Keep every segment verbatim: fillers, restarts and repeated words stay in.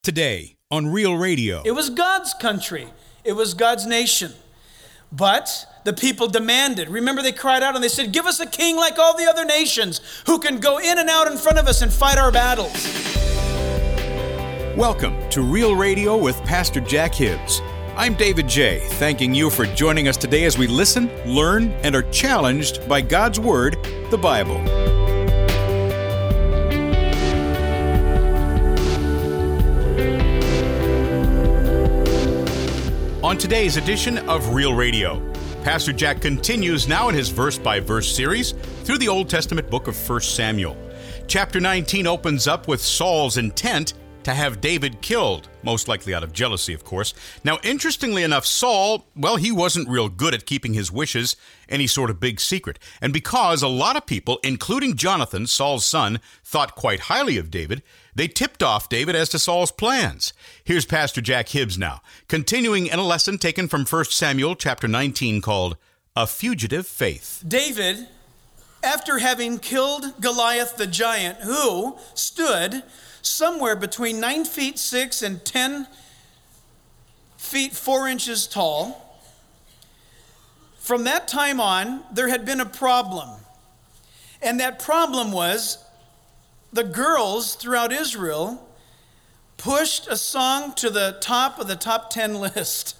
Today on Real Radio. It was God's country. It was God's nation. But the people demanded. Remember, they cried out and they said, "Give us a king like all the other nations who can go in and out in front of us and fight our battles." Welcome to Real Radio with Pastor Jack Hibbs. I'm David J., thanking you for joining us today as we listen, learn, and are challenged by God's Word, the Bible. On today's edition of Real Radio, Pastor Jack continues now in his verse-by-verse series through the Old Testament book of First Samuel. Chapter nineteen opens up with Saul's intent to have David killed, most likely out of jealousy, of course. Now, interestingly enough, Saul, well, he wasn't real good at keeping his wishes any sort of big secret. And because a lot of people, including Jonathan, Saul's son, thought quite highly of David, they tipped off David as to Saul's plans. Here's Pastor Jack Hibbs now, continuing in a lesson taken from First Samuel chapter nineteen called A Fugitive Faith. David, after having killed Goliath the giant, who stood somewhere between nine feet six and ten feet four inches tall, from that time on, there had been a problem. And that problem was the girls throughout Israel pushed a song to the top of the top ten list.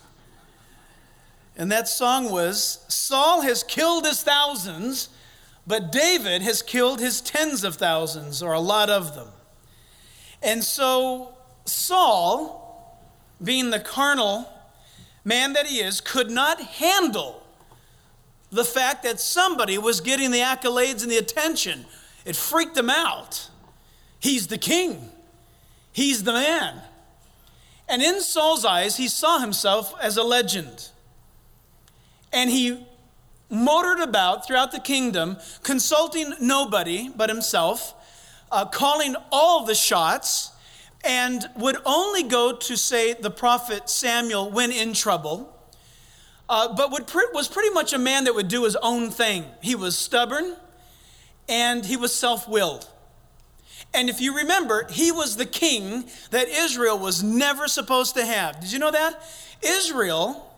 And that song was, "Saul has killed his thousands, but David has killed his tens of thousands," or a lot of them. And so Saul, being the carnal man that he is, could not handle the fact that somebody was getting the accolades and the attention. It freaked him out. He's the king. He's the man. And in Saul's eyes, he saw himself as a legend. And he motored about throughout the kingdom, consulting nobody but himself, Uh, calling all the shots, and would only go to, say, the prophet Samuel when in trouble, uh, but would pre- was pretty much a man that would do his own thing. He was stubborn, and he was self-willed. And if you remember, he was the king that Israel was never supposed to have. Did you know that? Israel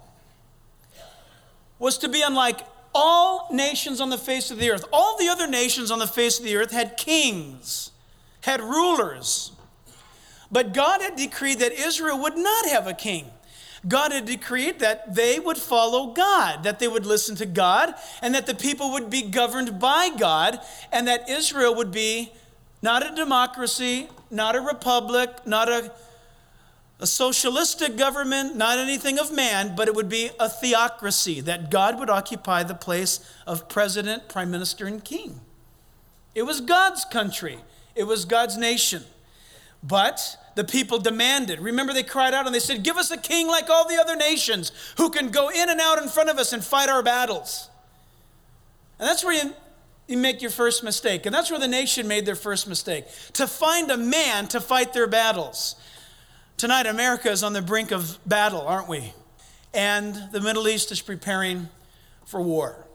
was to be unlike all nations on the face of the earth. All the other nations on the face of the earth had kings, had rulers. But God had decreed that Israel would not have a king. God had decreed that they would follow God, that they would listen to God, and that the people would be governed by God, and that Israel would be not a democracy, not a republic, not a A socialistic government, not anything of man, but it would be a theocracy, that God would occupy the place of president, prime minister, and king. It was God's country. It was God's nation. But the people demanded. Remember, they cried out and they said, "Give us a king like all the other nations who can go in and out in front of us and fight our battles." And that's where you, you make your first mistake. And that's where the nation made their first mistake. To find a man to fight their battles. Tonight, America is on the brink of battle, aren't we? And the Middle East is preparing for war.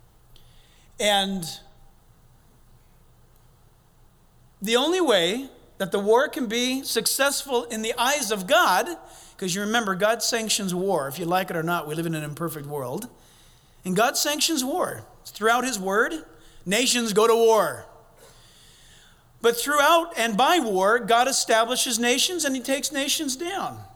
And the only way that the war can be successful in the eyes of God, because you remember, God sanctions war. If you like it or not, we live in an imperfect world. And God sanctions war. Throughout his word, nations go to war. But throughout and by war, God establishes nations and he takes nations down.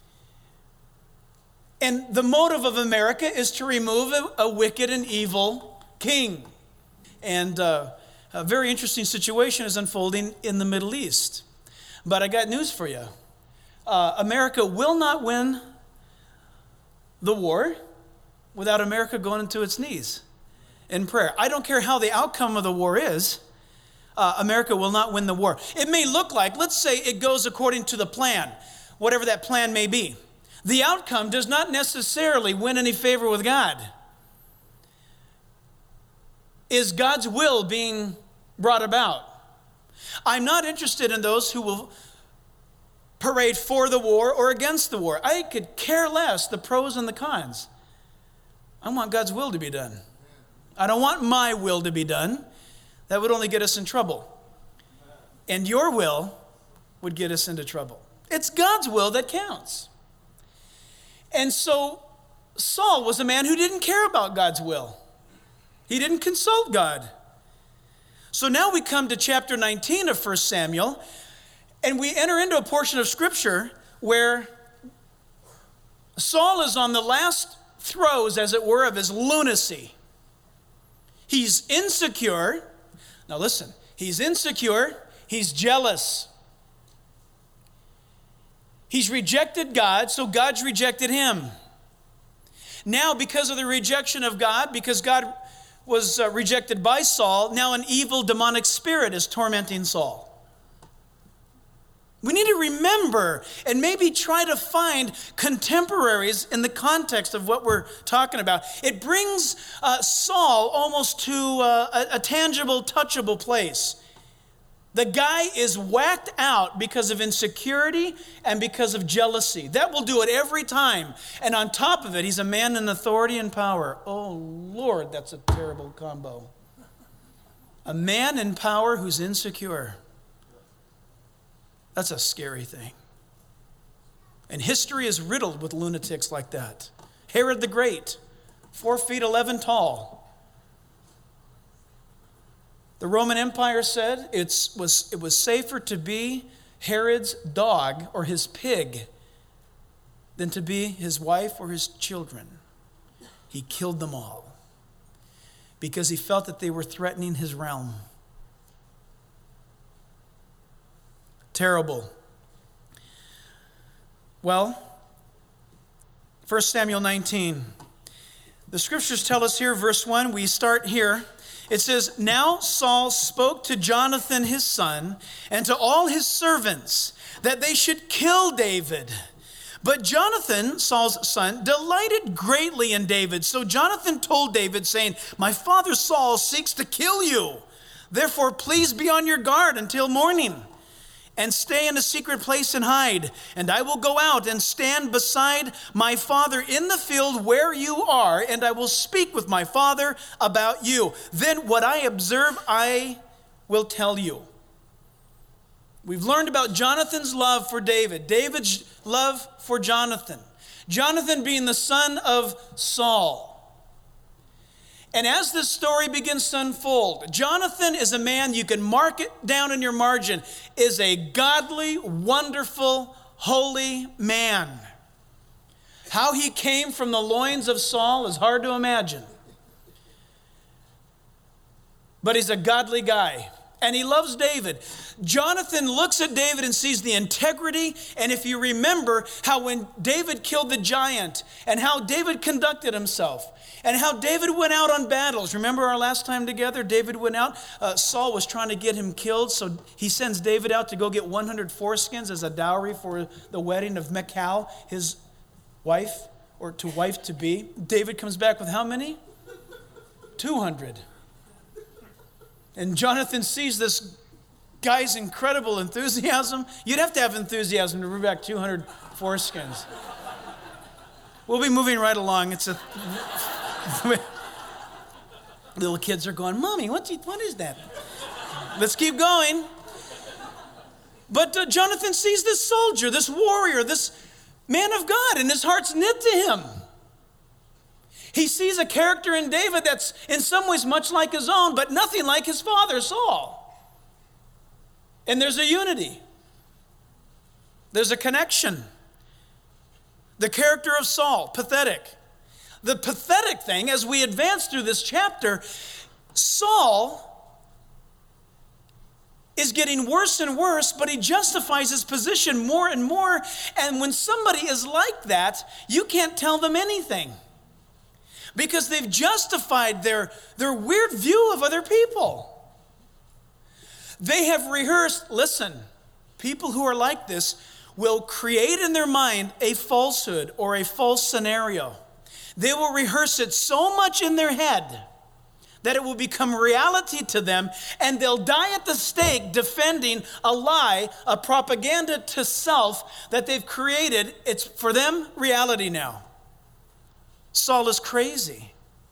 And the motive of America is to remove a, a wicked and evil king. And uh, a very interesting situation is unfolding in the Middle East. But I got news for you. Uh, America will not win the war without America going into its knees in prayer. I don't care how the outcome of the war is. Uh, America will not win the war. It may look like, let's say it goes according to the plan, whatever that plan may be. The outcome does not necessarily win any favor with God. Is God's will being brought about? I'm not interested in those who will parade for the war or against the war. I could care less the pros and the cons. I want God's will to be done. I don't want my will to be done. That would only get us in trouble. And your will would get us into trouble. It's God's will that counts. And so Saul was a man who didn't care about God's will. He didn't consult God. So now we come to chapter nineteen of First Samuel, and we enter into a portion of Scripture where Saul is on the last throes, as it were, of his lunacy. He's insecure. Now listen, he's insecure, he's jealous. He's rejected God, so God's rejected him. Now, because of the rejection of God, because God was uh, rejected by Saul, now an evil demonic spirit is tormenting Saul. We need to remember and maybe try to find contemporaries in the context of what we're talking about. It brings uh, Saul almost to uh, a, a tangible, touchable place. The guy is whacked out because of insecurity and because of jealousy. That will do it every time. And on top of it, he's a man in authority and power. Oh, Lord, that's a terrible combo. A man in power who's insecure. That's a scary thing. And history is riddled with lunatics like that. Herod the Great, four feet eleven tall. The Roman Empire said it's, was, it was safer to be Herod's dog or his pig than to be his wife or his children. He killed them all because he felt that they were threatening his realm. Terrible. Well, First Samuel nineteen. The scriptures tell us here, verse one, we start here. It says, "Now Saul spoke to Jonathan his son and to all his servants that they should kill David. But Jonathan, Saul's son, delighted greatly in David. So Jonathan told David, saying, 'My father Saul seeks to kill you. Therefore, please be on your guard until morning. And stay in a secret place and hide. And I will go out and stand beside my father in the field where you are, and I will speak with my father about you. Then what I observe, I will tell you.'" We've learned about Jonathan's love for David, David's love for Jonathan, Jonathan being the son of Saul. And as this story begins to unfold, Jonathan is a man, you can mark it down in your margin, is a godly, wonderful, holy man. How he came from the loins of Saul is hard to imagine. But he's a godly guy. And he loves David. Jonathan looks at David and sees the integrity. And if you remember how when David killed the giant and how David conducted himself and how David went out on battles. Remember our last time together? David went out. Uh, Saul was trying to get him killed. So he sends David out to go get one hundred foreskins as a dowry for the wedding of Michal, his wife or to wife to be. David comes back with how many? two hundred. And Jonathan sees this guy's incredible enthusiasm. You'd have to have enthusiasm to bring back two hundred foreskins. We'll be moving right along. It's a little kids are going, "Mommy, what, you, what is that?" Let's keep going. But uh, Jonathan sees this soldier, this warrior, this man of God, and his heart's knit to him. He sees a character in David that's in some ways much like his own, but nothing like his father, Saul. And there's a unity. There's a connection. The character of Saul, pathetic. The pathetic thing, as we advance through this chapter, Saul is getting worse and worse, but he justifies his position more and more. And when somebody is like that, you can't tell them anything. Because they've justified their, their weird view of other people. They have rehearsed, listen, people who are like this will create in their mind a falsehood or a false scenario. They will rehearse it so much in their head that it will become reality to them, and they'll die at the stake defending a lie, a propaganda to self that they've created. It's for them reality now. Saul is crazy.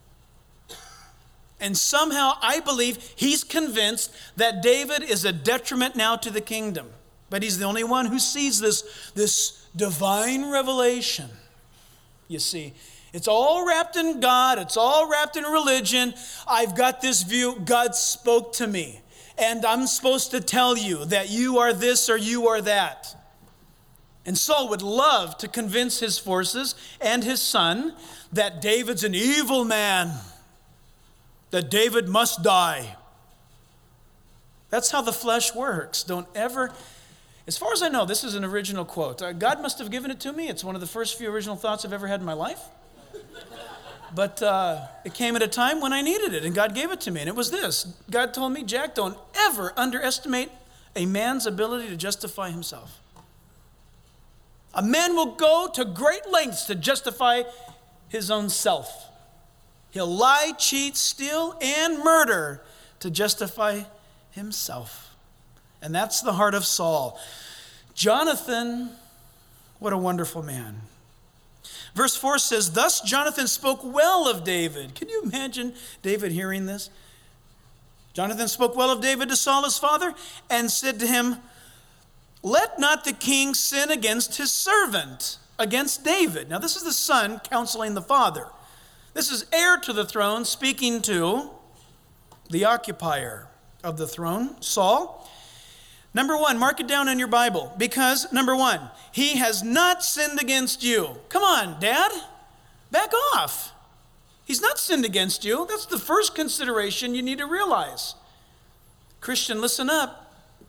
And somehow I believe he's convinced that David is a detriment now to the kingdom. But he's the only one who sees this, this divine revelation. You see, it's all wrapped in God. It's all wrapped in religion. I've got this view. God spoke to me. And I'm supposed to tell you that you are this or you are that. And Saul would love to convince his forces and his son that David's an evil man, that David must die. That's how the flesh works. Don't ever, as far as I know, this is an original quote. God must have given it to me. It's one of the first few original thoughts I've ever had in my life. But uh, it came at a time when I needed it, and God gave it to me. And it was this. God told me, Jack, don't ever underestimate a man's ability to justify himself. A man will go to great lengths to justify his own self. He'll lie, cheat, steal, and murder to justify himself. And that's the heart of Saul. Jonathan, what a wonderful man. Verse four says, thus Jonathan spoke well of David. Can you imagine David hearing this? Jonathan spoke well of David to Saul his father and said to him, let not the king sin against his servant, against David. Now this is the son counseling the father. This is heir to the throne speaking to the occupier of the throne, Saul. Number one, mark it down in your Bible, because number one, he has not sinned against you. Come on, Dad, back off. He's not sinned against you. That's the first consideration you need to realize. Christian, listen up.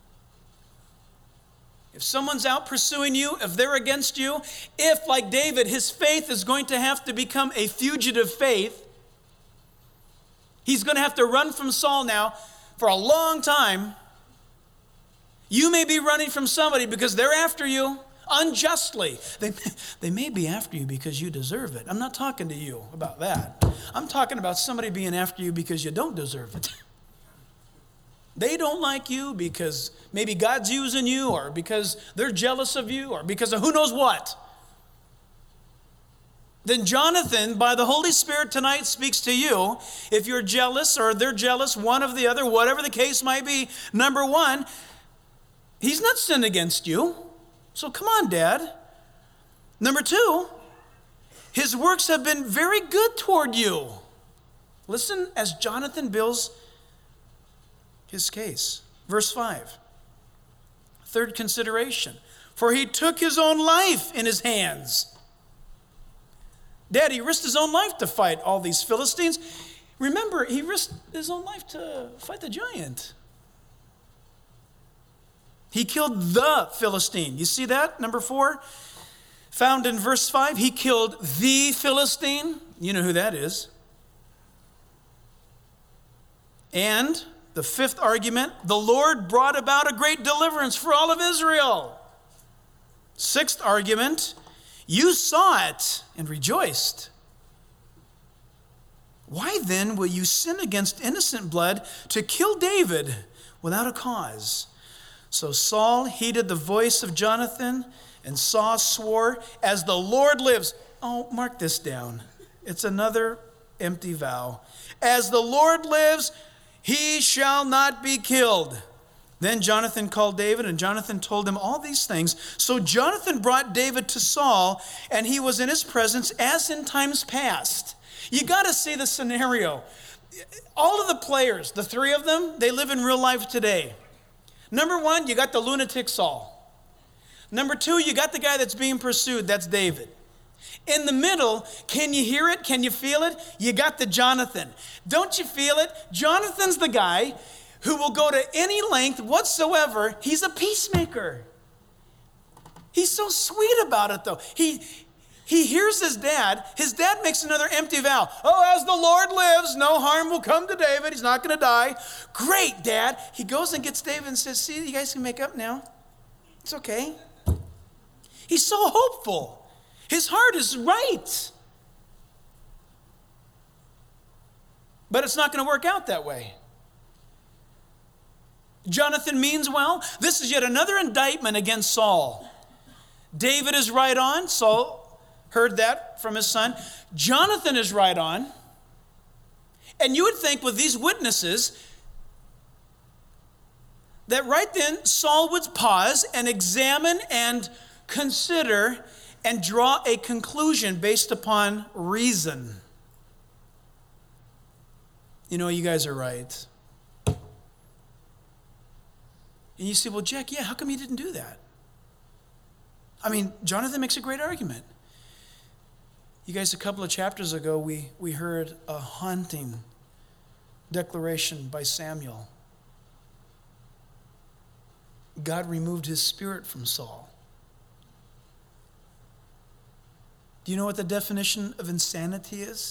If someone's out pursuing you, if they're against you, if, like David, his faith is going to have to become a fugitive faith, he's going to have to run from Saul now for a long time. You may be running from somebody because they're after you unjustly. They, they may be after you because you deserve it. I'm not talking to you about that. I'm talking about somebody being after you because you don't deserve it. They don't like you because maybe God's using you, or because they're jealous of you, or because of who knows what. Then Jonathan, by the Holy Spirit tonight, speaks to you. If you're jealous or they're jealous, one of the other, whatever the case might be, number one, he's not sinned against you. So come on, Dad. Number two, his works have been very good toward you. Listen as Jonathan builds his case. Verse five. Third consideration. For he took his own life in his hands. Dad, he risked his own life to fight all these Philistines. Remember, he risked his own life to fight the giant. He killed the Philistine. You see that? Number four, found in verse five. He killed the Philistine. You know who that is. And the fifth argument, the Lord brought about a great deliverance for all of Israel. Sixth argument, you saw it and rejoiced. Why then will you sin against innocent blood to kill David without a cause? So Saul heeded the voice of Jonathan, and Saul swore, as the Lord lives. Oh, mark this down. It's another empty vow. As the Lord lives, he shall not be killed. Then Jonathan called David, and Jonathan told him all these things. So Jonathan brought David to Saul, and he was in his presence as in times past. You got to see the scenario. All of the players, the three of them, they live in real life today. Number one, you got the lunatic Saul. Number two, you got the guy that's being pursued. That's David. In the middle, can you hear it? Can you feel it? You got the Jonathan. Don't you feel it? Jonathan's the guy who will go to any length whatsoever. He's a peacemaker. He's so sweet about it, though. He, he hears his dad. His dad makes another empty vow. Oh, as the Lord lives, no harm will come to David. He's not going to die. Great, Dad. He goes and gets David and says, see, you guys can make up now. It's okay. He's so hopeful. His heart is right. But it's not going to work out that way. Jonathan means well. This is yet another indictment against Saul. David is right on. Saul heard that from his son. Jonathan is right on. And you would think with these witnesses that right then Saul would pause and examine and consider and draw a conclusion based upon reason. You know, you guys are right. And you say, well, Jack, yeah, how come you didn't do that? I mean, Jonathan makes a great argument. You guys, a couple of chapters ago, we, we heard a haunting declaration by Samuel. God removed his spirit from Saul. Do you know what the definition of insanity is?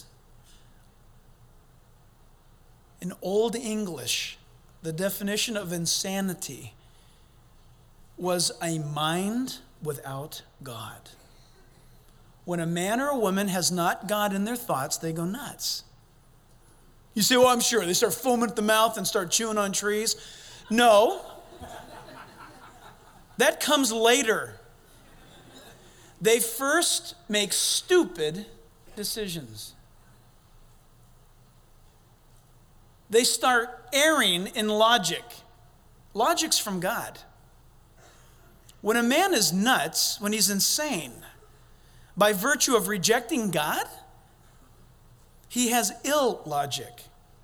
In Old English, the definition of insanity was a mind without God. When a man or a woman has not God in their thoughts, they go nuts. You say, well, I'm sure. They start foaming at the mouth and start chewing on trees. No. That comes later. They first make stupid decisions. They start erring in logic. Logic's from God. When a man is nuts, when he's insane, by virtue of rejecting God, he has ill logic.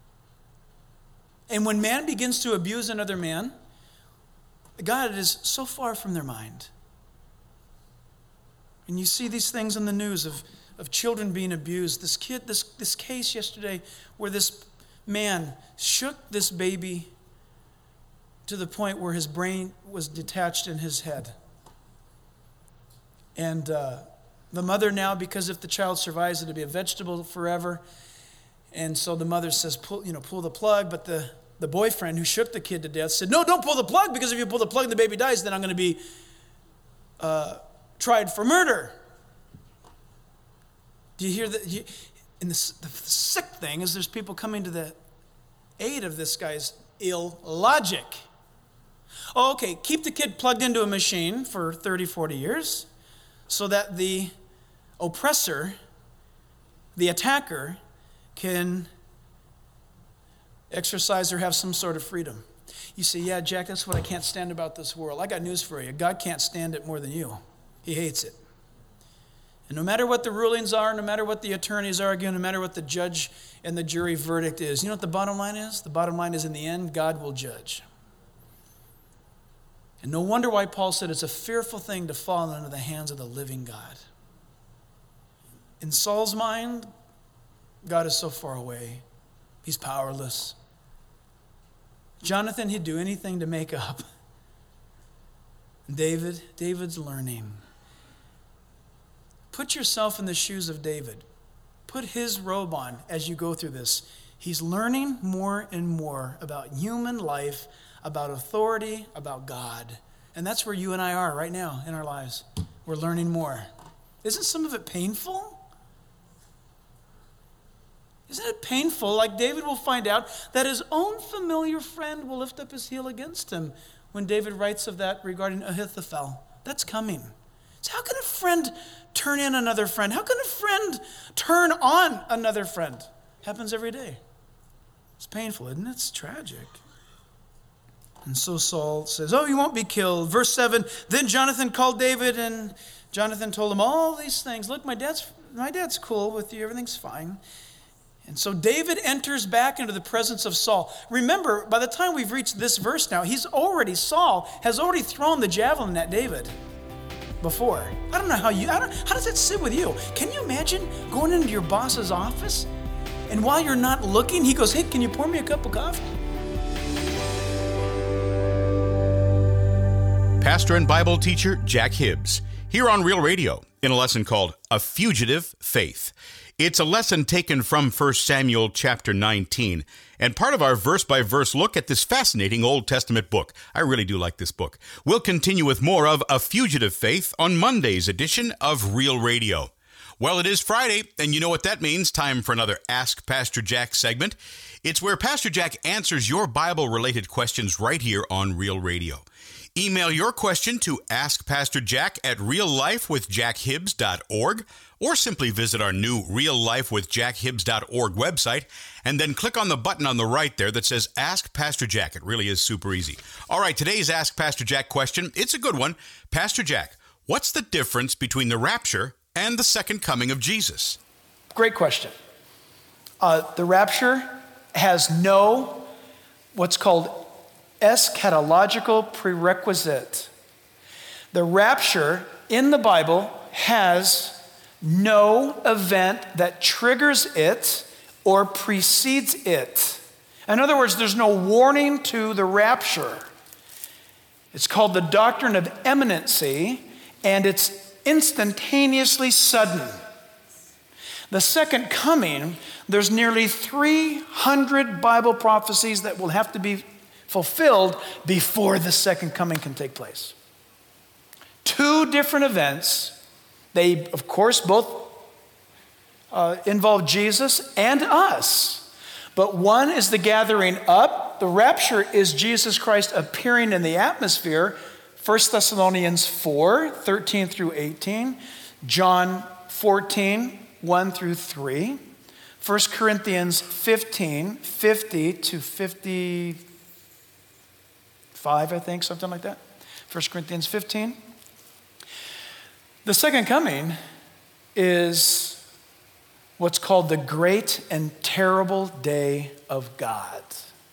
And when man begins to abuse another man, God is so far from their mind. And you see these things in the news of, of children being abused. This kid, this, this case yesterday where this man shook this baby to the point where his brain was detached in his head. And uh, the mother now, because if the child survives, it'll be a vegetable forever. And so the mother says, pull, you know, pull the plug. But the, the boyfriend who shook the kid to death said, no, don't pull the plug, because if you pull the plug and the baby dies, then I'm going to be uh, tried for murder. Do you hear that? You, and the, the sick thing is there's people coming to the aid of this guy's ill logic. Oh, okay, keep the kid plugged into a machine for thirty, forty years so that the oppressor, the attacker, can exercise or have some sort of freedom. You say, yeah, Jack, that's what I can't stand about this world. I got news for you. God can't stand it more than you. He hates it. And no matter what the rulings are, no matter what the attorneys argue, no matter what the judge and the jury verdict is, you know what the bottom line is? The bottom line is, in the end, God will judge. And no wonder why Paul said it's a fearful thing to fall into the hands of the living God. In Saul's mind, God is so far away. He's powerless. Jonathan, he'd do anything to make up. David, David's learning. Put yourself in the shoes of David. Put his robe on as you go through this. He's learning more and more about human life, about authority, about God. And that's where you and I are right now in our lives. We're learning more. Isn't some of it painful? Isn't it painful, like David will find out, that his own familiar friend will lift up his heel against him when David writes of that regarding Ahithophel? That's coming. So how can a friend turn in another friend? How can a friend turn on another friend? Happens every day. It's painful, isn't it? It's tragic. And so Saul says, oh, you won't be killed. Verse seven, then Jonathan called David, and Jonathan told him all these things. Look, my dad's my dad's cool with you. Everything's fine. And so David enters back into the presence of Saul. Remember, by the time we've reached this verse now, he's already, Saul has already thrown the javelin at David before. I don't know how you, I don't, how does that sit with you? Can you imagine going into your boss's office, and while you're not looking, he goes, hey, can you pour me a cup of coffee? Pastor and Bible teacher Jack Hibbs, here on Real Radio, in a lesson called A Fugitive Faith. It's a lesson taken from First Samuel chapter nineteen, and part of our verse-by-verse look at this fascinating Old Testament book. I really do like this book. We'll continue with more of A Fugitive Faith on Monday's edition of Real Radio. Well, it is Friday, and you know what that means. Time for another Ask Pastor Jack segment. It's where Pastor Jack answers your Bible-related questions right here on Real Radio. Email your question to ask pastor jack at real life with jack hibbs dot org, or simply visit our new real life with jack hibbs dot org website and then click on the button on the right there that says Ask Pastor Jack. It really is super easy. All right, today's Ask Pastor Jack question, it's a good one. Pastor Jack, what's the difference between the rapture and the second coming of Jesus? Great question. Uh, the rapture has no what's called eschatological prerequisite. The rapture in the Bible has no event that triggers it or precedes it. In other words, there's no warning to the rapture. It's called the doctrine of imminency, and it's instantaneously sudden. The second coming, there's nearly three hundred Bible prophecies that will have to be fulfilled before the second coming can take place. Two different events. They, of course, both uh, involve Jesus and us. But one is the gathering up. The rapture is Jesus Christ appearing in the atmosphere. First Thessalonians four, thirteen through eighteen. John fourteen, one through three. First Corinthians fifteen, fifty to fifty-five, I think, something like that. First Corinthians fifteen. The second coming is what's called the great and terrible day of God,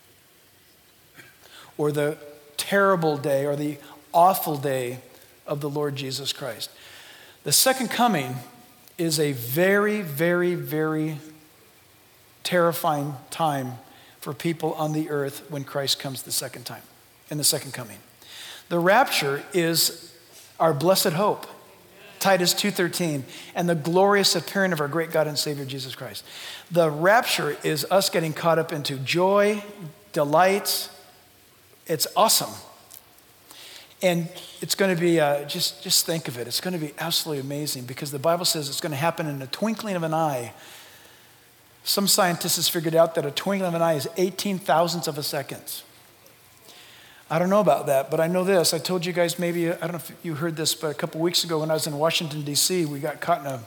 or the terrible day, or the awful day of the Lord Jesus Christ. The second coming is a very, very, very terrifying time for people on the earth when Christ comes the second time, in the second coming. The rapture is our blessed hope. Titus two thirteen, and the glorious appearing of our great God and Savior Jesus Christ. The rapture is us getting caught up into joy, delight. It's awesome. And it's going to be, uh, just, just think of it, it's going to be absolutely amazing, because the Bible says it's going to happen in the twinkling of an eye. Some scientists have figured out that a twinkling of an eye is eighteen thousandths of a second. I don't know about that, but I know this. I told you guys maybe, I don't know if you heard this, but a couple weeks ago when I was in Washington, D C, we got caught in a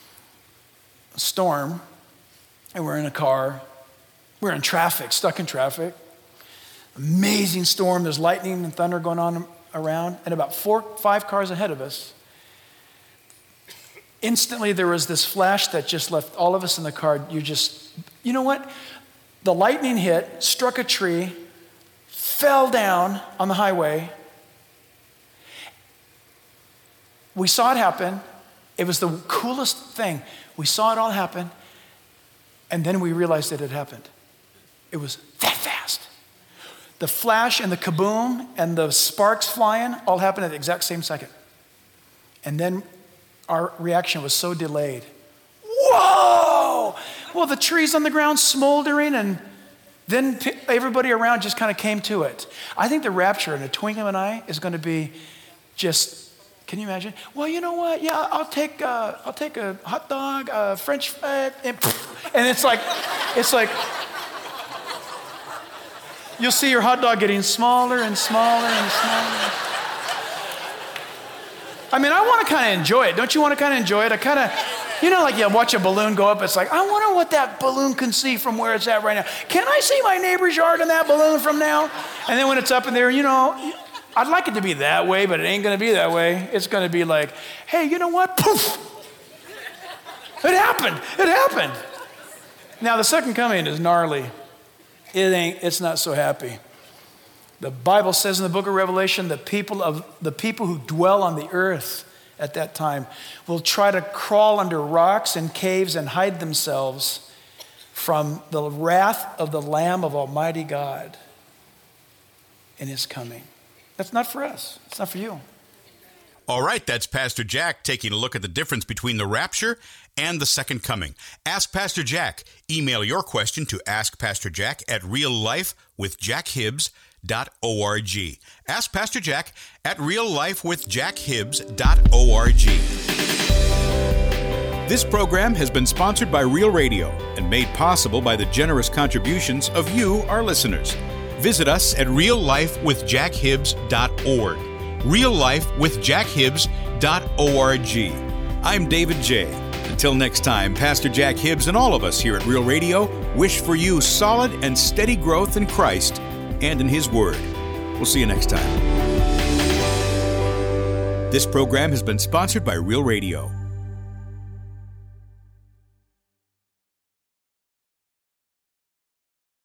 storm, and we're in a car. We're in traffic, stuck in traffic. Amazing storm. There's lightning and thunder going on around, and about four, five cars ahead of us. Instantly, there was this flash that just left all of us in the car. You just, you know what? The lightning hit, struck a tree, fell down on the highway. We saw it happen. It was the coolest thing. We saw it all happen, and then we realized it had happened. It was that fast. The flash and the kaboom and the sparks flying all happened at the exact same second. And then our reaction was so delayed. Whoa! Well, the trees on the ground smoldering, and then everybody around just kind of came to it. I think the rapture in a twinkling of an eye is going to be just, can you imagine? Well, you know what? Yeah, I'll take uh, I'll take a hot dog, a French fry, and, and it's like, it's like, you'll see your hot dog getting smaller and smaller and smaller. I mean, I want to kind of enjoy it. Don't you want to kind of enjoy it? I kind of, you know, like you watch a balloon go up. It's like, I wonder what that balloon can see from where it's at right now. Can I see my neighbor's yard in that balloon from now? And then when it's up in there, you know, I'd like it to be that way, but it ain't going to be that way. It's going to be like, hey, you know what? Poof! It happened. It happened. Now, the second coming is gnarly. It ain't, it's not so happy. The Bible says in the book of Revelation, the people of the people who dwell on the earth at that time will try to crawl under rocks and caves and hide themselves from the wrath of the Lamb of Almighty God in his coming. That's not for us. It's not for you. All right, that's Pastor Jack taking a look at the difference between the rapture and the second coming. Ask Pastor Jack. Email your question to ask pastor jack at real life with jack hibbs dot org. Ask Pastor Jack at real life with jack hibbs dot org. This program has been sponsored by Real Radio and made possible by the generous contributions of you, our listeners. Visit us at real life with jack hibbs dot org. real life with jack hibbs dot org. I'm David J. Until next time, Pastor Jack Hibbs and all of us here at Real Radio wish for you solid and steady growth in Christ and in His Word. We'll see you next time. This program has been sponsored by Real Radio.